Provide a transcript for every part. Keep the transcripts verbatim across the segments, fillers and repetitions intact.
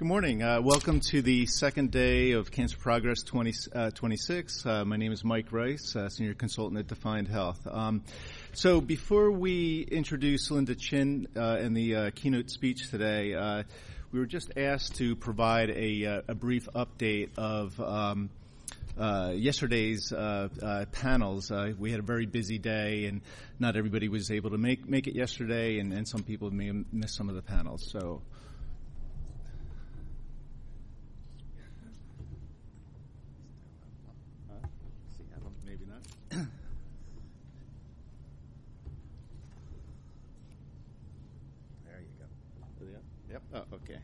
Good morning. Uh, welcome to the second day of Cancer Progress twenty twenty-six. Uh, my name is Mike Rice, uh, Senior Consultant at Defined Health. Um, so before we introduce Linda Chin uh, in the uh, keynote speech today, uh, we were just asked to provide a, uh, a brief update of um, uh, yesterday's uh, uh, panels. Uh, we had a very busy day, and not everybody was able to make, make it yesterday, and, and some people may have missed some of the panels. So. Oh, okay.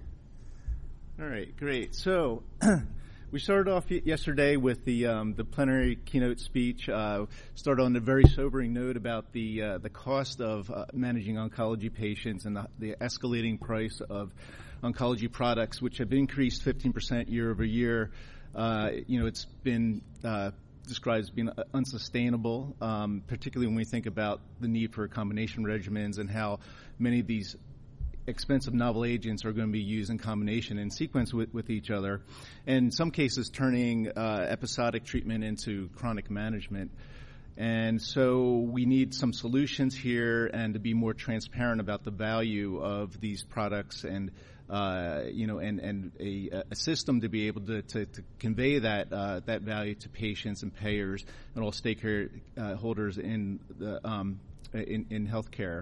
All right, great. So we started off yesterday with the um, the plenary keynote speech. Uh, started on a very sobering note about the uh, the cost of uh, managing oncology patients and the, the escalating price of oncology products, which have increased fifteen percent year over year. Uh, you know, it's been uh, described as being unsustainable, um, particularly when we think about the need for combination regimens and how many of these expensive novel agents are going to be used in combination and sequence with, with each other, and in some cases turning uh, episodic treatment into chronic management. And so we need some solutions here and to be more transparent about the value of these products and uh, you know and, and a, a system to be able to, to, to convey that uh, that value to patients and payers and all stakeholders in the um, in, in healthcare.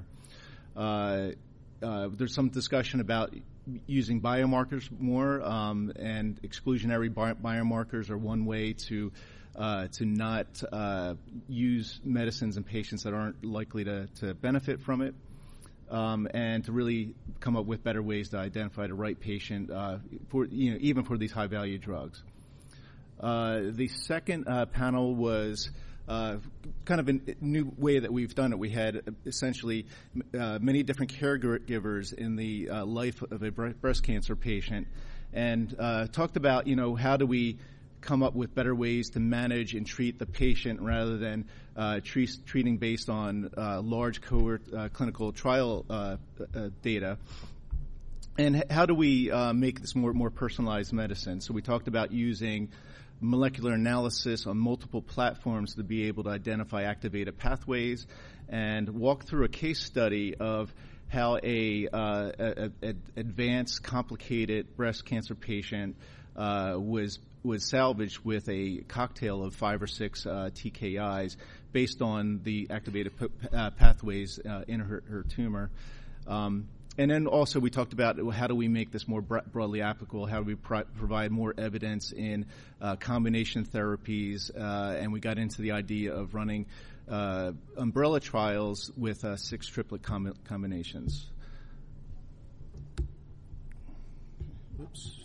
Uh, Uh, there's some discussion about using biomarkers more, um, and exclusionary bi- biomarkers are one way to uh, to not uh, use medicines in patients that aren't likely to, to benefit from it, um, and to really come up with better ways to identify the right patient uh, for you know even for these high value drugs. Uh, the second uh, panel was Uh, kind of a new way that we've done it. We had essentially uh, many different caregivers in the uh, life of a breast cancer patient, and uh, talked about, you know, how do we come up with better ways to manage and treat the patient rather than uh, treat, treating based on uh, large cohort uh, clinical trial uh, uh, data. And how do we uh, make this more more personalized medicine? So we talked about using molecular analysis on multiple platforms to be able to identify activated pathways, and walk through a case study of how a, uh, a, a advanced, complicated breast cancer patient uh, was was salvaged with a cocktail of five or six uh, T K Is based on the activated p- uh, pathways uh, in her, her tumor. Um, And then also we talked about how do we make this more broadly applicable, how do we pro- provide more evidence in uh, combination therapies, uh, and we got into the idea of running uh, umbrella trials with uh, six triplet com- combinations. Oops.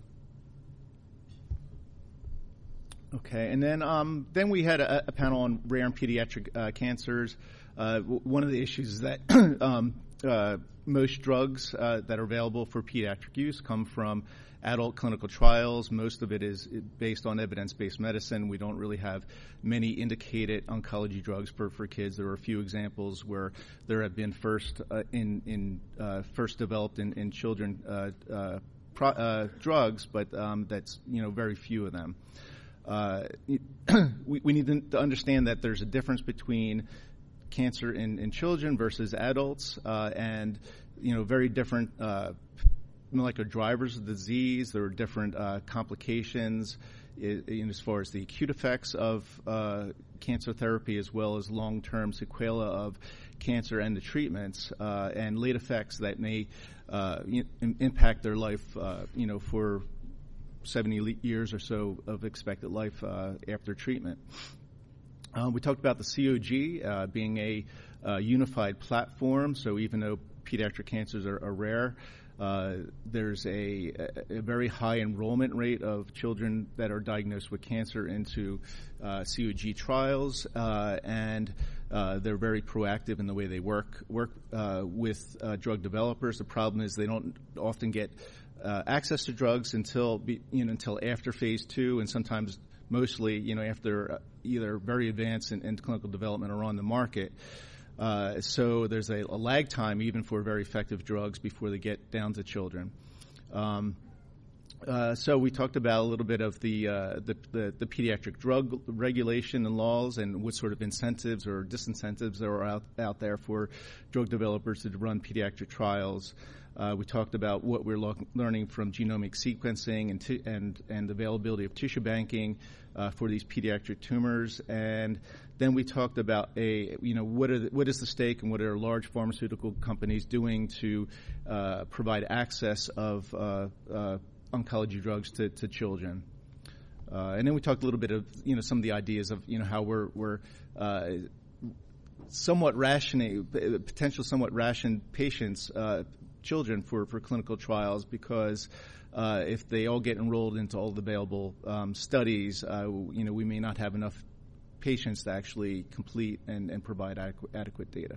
Okay, and then um, then we had a, a panel on rare and pediatric uh, cancers. Uh, w- one of the issues is that um, uh, most drugs uh, that are available for pediatric use come from adult clinical trials. Most of it is based on evidence-based medicine. We don't really have many indicated oncology drugs for, for kids. There are a few examples where there have been first uh, in in uh, first developed in, in children uh, uh, pro, uh, drugs, but um, that's you know very few of them. Uh, we, we need to understand that there's a difference between cancer in, in children versus adults, uh, and you know very different uh, molecular drivers of the disease. There are different uh, complications in, in as far as the acute effects of uh, cancer therapy, as well as long-term sequelae of cancer and the treatments, uh, and late effects that may uh, in, impact their life, uh, you know, for seventy years or so of expected life uh, after treatment. Uh, we talked about the C O G uh, being a uh, unified platform, so even though pediatric cancers are, are rare, uh, there's a, a very high enrollment rate of children that are diagnosed with cancer into uh, C O G trials, uh, and uh, they're very proactive in the way they work work uh, with uh, drug developers. The problem is they don't often get uh, access to drugs until be, you know until after phase two, and sometimes mostly, you know, after either very advanced in, in clinical development or on the market. Uh, so there's a, a lag time even for very effective drugs before they get down to children. Um, Uh, so we talked about a little bit of the, uh, the, the the pediatric drug regulation and laws and what sort of incentives or disincentives there are out, out there for drug developers to run pediatric trials. Uh, we talked about what we're lo- learning from genomic sequencing and t- and and availability of tissue banking uh, for these pediatric tumors. And then we talked about a you know what are the, what is the stake and what are large pharmaceutical companies doing to uh, provide access of uh, uh, oncology drugs to, to children. Uh, and then we talked a little bit of, you know, some of the ideas of, you know, how we're, we're uh, somewhat rationing, potential somewhat rationed patients, uh, children for, for clinical trials because uh, if they all get enrolled into all the available um, studies, uh, you know, we may not have enough patients to actually complete and, and provide adequate, adequate data.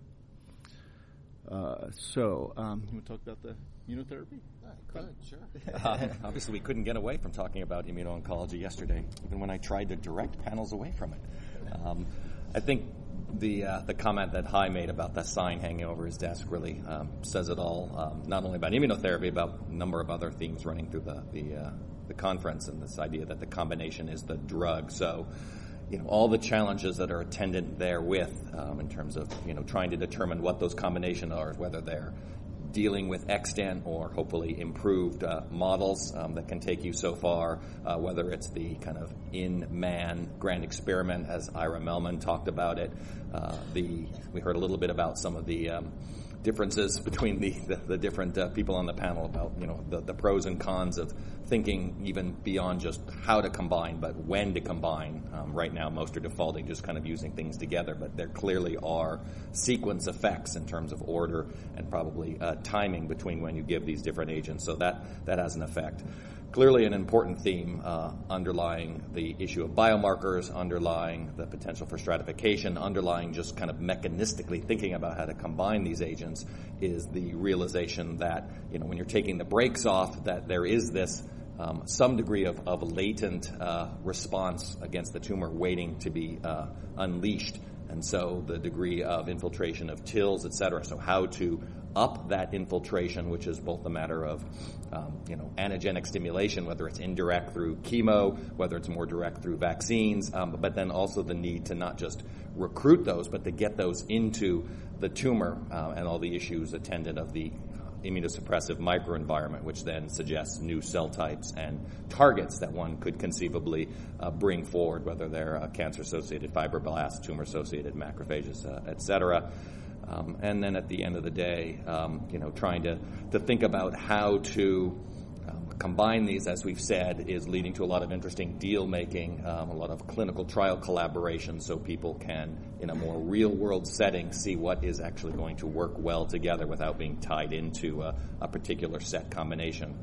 Uh, so, um, you want to talk about the immunotherapy? I could, sure. um, obviously, we couldn't get away from talking about immuno-oncology yesterday, even when I tried to direct panels away from it. Um, I think the uh, the comment that Hai made about that sign hanging over his desk really um, says it all, um, not only about immunotherapy, about a number of other themes running through the, the, uh, the conference, and this idea that the combination is the drug. So, you know, all the challenges that are attendant therewith um, in terms of, you know, trying to determine what those combinations are, whether they're dealing with extant or hopefully improved uh, models um, that can take you so far, uh, whether it's the kind of in-man grand experiment, as Ira Mellman talked about it. Uh, the we heard a little bit about some of the um, differences between the, the, the different uh, people on the panel about, you know, the, the pros and cons of thinking even beyond just how to combine, but when to combine. Um, right now, most are defaulting just kind of using things together, but there clearly are sequence effects in terms of order and probably uh, timing between when you give these different agents. So that, that has an effect. Clearly an important theme uh, underlying the issue of biomarkers, underlying the potential for stratification, underlying just kind of mechanistically thinking about how to combine these agents is the realization that, you know, when you're taking the brakes off, that there is this um, some degree of, of latent uh, response against the tumor waiting to be uh, unleashed. And so the degree of infiltration of TILs, et cetera. So how to up that infiltration, which is both a matter of, um, you know, antigenic stimulation, whether it's indirect through chemo, whether it's more direct through vaccines, um, but then also the need to not just recruit those, but to get those into the tumor uh, and all the issues attendant of the immunosuppressive microenvironment, which then suggests new cell types and targets that one could conceivably uh, bring forward, whether they're uh, cancer-associated fibroblasts, tumor-associated macrophages, uh, et cetera. Um, and then at the end of the day, um, you know, trying to, to think about how to um, combine these, as we've said, is leading to a lot of interesting deal-making, um, a lot of clinical trial collaboration, so people can, in a more real-world setting, see what is actually going to work well together without being tied into a, a particular set combination.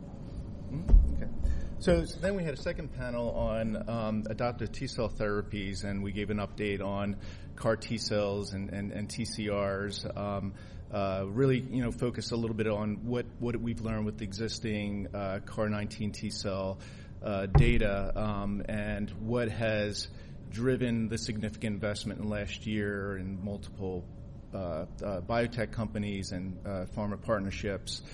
Okay. So, so then we had a second panel on um, adoptive T-cell therapies, and we gave an update on C A R T-cells and, and, and T C Rs. Um, uh, really, you know, focus a little bit on what, what we've learned with the existing uh, C A R nineteen T-cell uh, data um, and what has driven the significant investment in last year in multiple uh, uh, biotech companies and uh, pharma partnerships.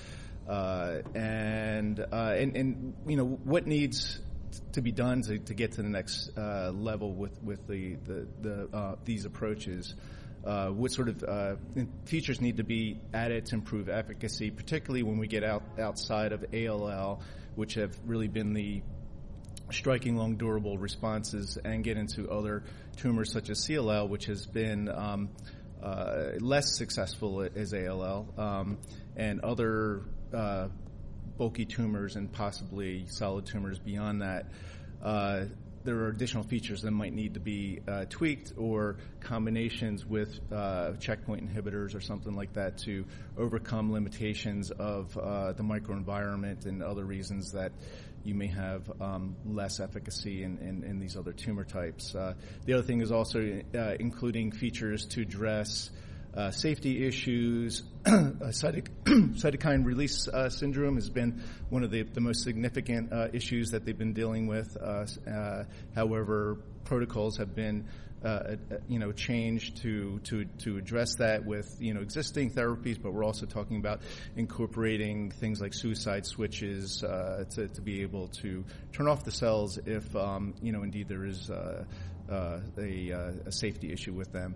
Uh, and, uh, and, and, you know, what needs to be done to, to get to the next uh, level with, with the, the, the uh, these approaches? Uh, what sort of uh, features need to be added to improve efficacy, particularly when we get out outside of A L L, which have really been the striking long durable responses, and get into other tumors such as C L L, which has been um, uh, less successful as A L L, um, and other uh, bulky tumors and possibly solid tumors beyond that. Uh, there are additional features that might need to be uh, tweaked, or combinations with uh, checkpoint inhibitors or something like that to overcome limitations of uh, the microenvironment and other reasons that you may have um, less efficacy in, in, in these other tumor types. Uh, the other thing is also uh, including features to address uh, safety issues. uh, cytok- cytokine release uh, syndrome has been one of the, the most significant uh, issues that they've been dealing with. Uh, uh, however, protocols have been Uh, you know, changed to, to, to address that with, you know, existing therapies, but we're also talking about incorporating things like suicide switches uh, to, to be able to turn off the cells if, um, you know, indeed there is uh, uh, a, a safety issue with them.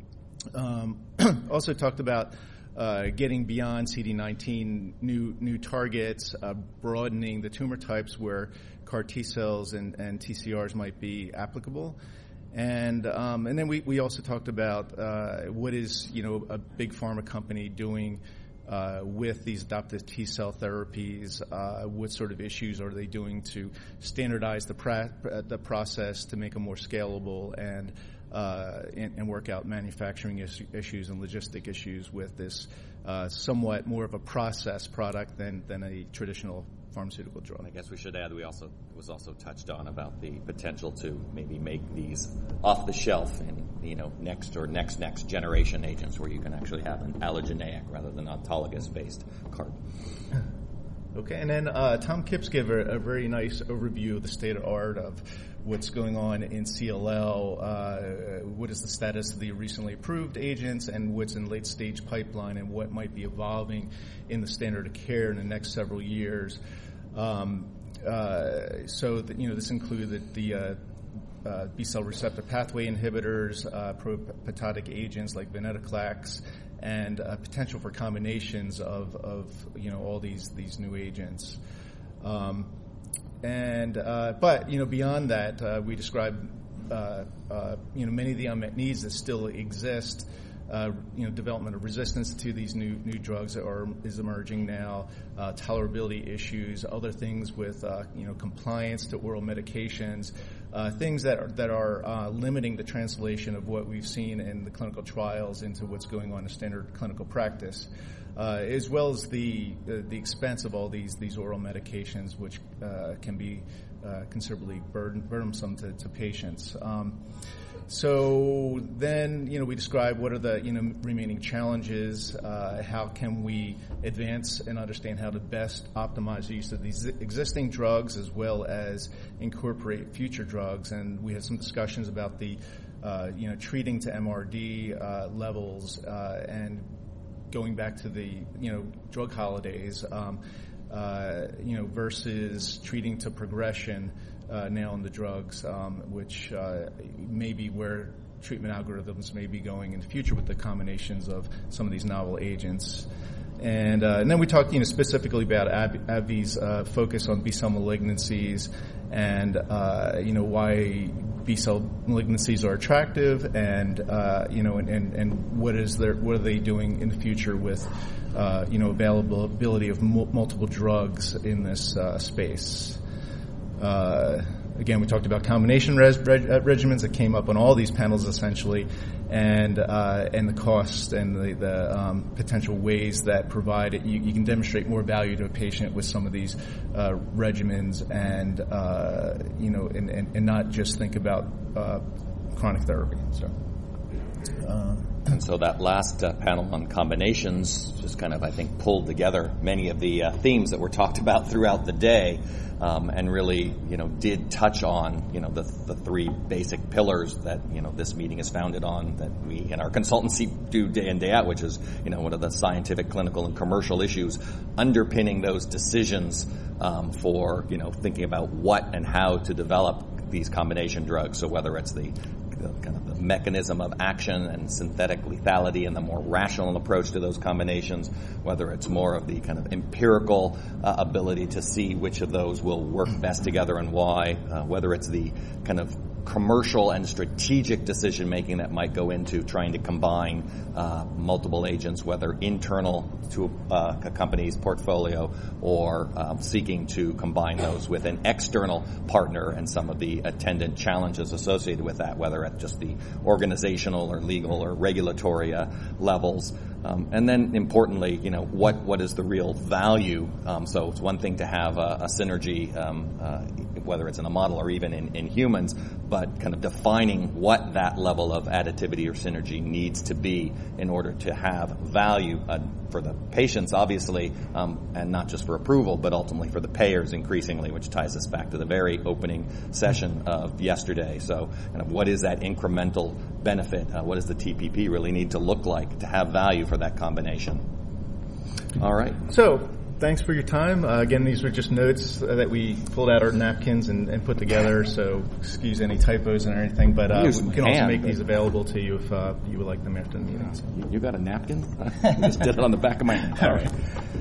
Um, also talked about uh, getting beyond C D nineteen, new new targets, uh, broadening the tumor types where C A R T cells and, and T C Rs might be applicable. And um, and then we, we also talked about uh, what is, you know, a big pharma company doing uh, with these adoptive T cell therapies. Uh, what sort of issues are they doing to standardize the pra- the process to make them more scalable and uh, and, and work out manufacturing is- issues and logistic issues with this uh, somewhat more of a process product than than a traditional pharmaceutical drug. I guess we should add, we also it was also touched on about the potential to maybe make these off the shelf and, you know, next or next next generation agents where you can actually have an allogeneic rather than autologous based C A R T. Okay, and then uh, Tom Kipps gave a, a very nice overview of the state of art of what's going on in C L L, uh, what is the status of the recently approved agents, and what's in late stage pipeline, and what might be evolving in the standard of care in the next several years. Um, uh, so, that, you know, this included the uh, uh, B-cell receptor pathway inhibitors, uh, pro-apoptotic agents like venetoclax, and uh, potential for combinations of, of, you know, all these these new agents. Um, and uh, but you know, beyond that, uh, we describe uh, uh, you know, many of the unmet needs that still exist. Uh, you know, development of resistance to these new new drugs that are is emerging now, uh, tolerability issues, other things with uh, you know, compliance to oral medications, uh, things that are that are uh, limiting the translation of what we've seen in the clinical trials into what's going on in standard clinical practice, uh, as well as the, the the expense of all these these oral medications, which uh, can be uh, considerably burden, burdensome to, to patients. Um, So then, you know, we describe what are the, you know, remaining challenges, uh, how can we advance and understand how to best optimize the use of these existing drugs as well as incorporate future drugs. And we had some discussions about the, uh, you know, treating to M R D uh, levels uh, and going back to the, you know, drug holidays, um, uh, you know, versus treating to progression Uh, now in the drugs, um, which uh, may be where treatment algorithms may be going in the future with the combinations of some of these novel agents. And, uh, and then we talked, you know, specifically about A B V's uh, focus on B-cell malignancies and, uh, you know, why B-cell malignancies are attractive and, uh, you know, and, and, and what is their, what are they doing in the future with, uh, you know, availability of mu- multiple drugs in this uh, space. Uh, again, we talked about combination res- reg- uh, regimens that came up on all these panels essentially, and uh, and the cost and the, the um, potential ways that provide it. You, you can demonstrate more value to a patient with some of these uh, regimens, and uh, you know, and, and, and not just think about uh, chronic therapy. So. Uh, And so that last uh, panel on combinations just kind of, I think, pulled together many of the uh, themes that were talked about throughout the day, um, and really, you know, did touch on, you know, the the three basic pillars that, you know, this meeting is founded on, that we in our consultancy do day in, day out, which is, you know, what are the scientific, clinical, and commercial issues underpinning those decisions um, for, you know, thinking about what and how to develop these combination drugs. So whether it's the The, kind of the mechanism of action and synthetic lethality and the more rational approach to those combinations, whether it's more of the kind of empirical uh, ability to see which of those will work best together and why, uh, whether it's the kind of commercial and strategic decision making that might go into trying to combine uh, multiple agents, whether internal to uh, a company's portfolio or um, seeking to combine those with an external partner, and some of the attendant challenges associated with that, whether at just the organizational or legal or regulatory uh, levels. Um, and then, importantly, you know, what, what is the real value? Um, so it's one thing to have a, a synergy, um, uh, whether it's in a model or even in, in humans, but kind of defining what that level of additivity or synergy needs to be in order to have value uh, for the patients, obviously, um, and not just for approval, but ultimately for the payers increasingly, which ties us back to the very opening session of yesterday. So kind of what is that incremental benefit? Uh, what does the T P P really need to look like to have value for that combination? All right. So thanks for your time. Uh, again, these were just notes uh, that we pulled out our napkins and, and put together, so excuse any typos and anything, but uh, we can also make these available to you if uh, you would like them after the meeting. You got a napkin? I just did it on the back of my hand. All right.